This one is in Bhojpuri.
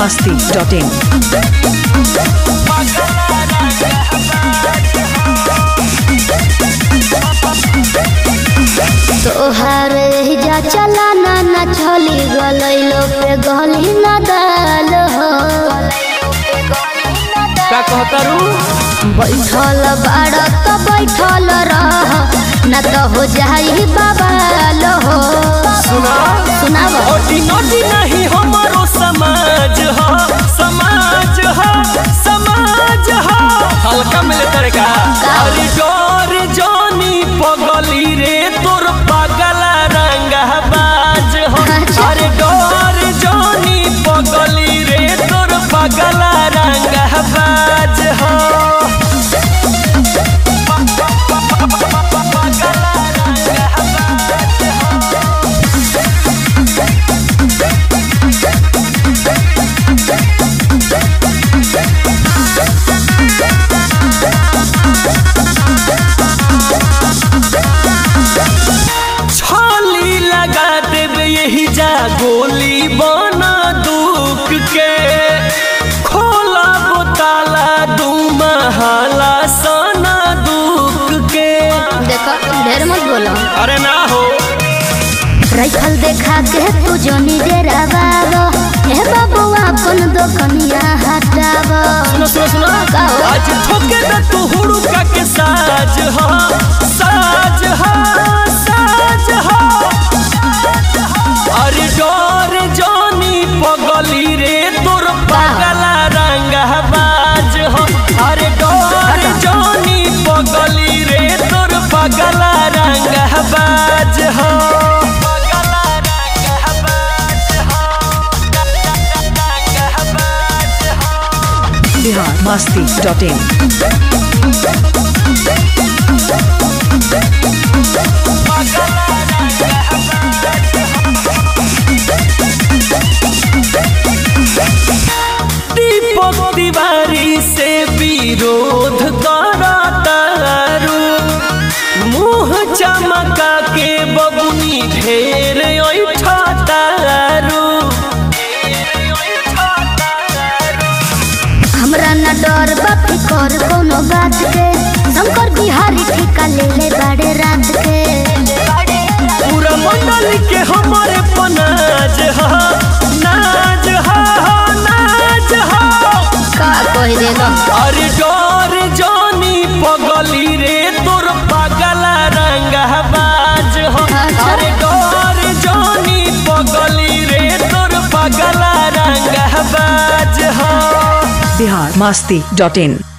biharmasti.in। तोहार जा चला ना चली गलैलो पे गली न दाल हो का कहतारू बैठल बाड़ तो बैठल रह न तो हो जाई बवाल हो सुनाव ओटी नोटी नहीं हमारो समाज हो समाज हो समाज हो हल्का मिले तेरे का अरे डोर जोनी पगली रे तोर पगला रंग बाज हो अरे डोर जोनी पगली रे तोर पगला रंग बाज हो यही जा गोली बना दुख के खोला बोताला दू महला सना दुख के देखो ढेर मत बोलो अरे ना हो राइफल देखा के तू जोनी डेरा बाबो ए बाबू अपन दोकनिया हटाबो सुनो सुनो सुनो आज ठोके द तू हुड़का के साज हो साज हो साज हो अरे डोर जोनी पगली रे तोर पगला रंग बाज हो अरे डोर जोनी पगली रे तोर पगला रंग बाज हो biharmasti.in। दीपक तिवारी से विरोध करतारू मुँह चमका के बबुनी ढेर ऐठतारू हमरा न डर बापी कर कोनो बात के शंकर बिहारी ठिका ले ले बड़े रात के पूरा मंडल के हमारे पनाज हो नाज हो नाज हो का कह देगा अरे डोर जोनी पगली रे तोर पगला रंग बाज हो अरे डोर जोनी पगली रे तोर पगला रंग बाज हो biharmasti.in।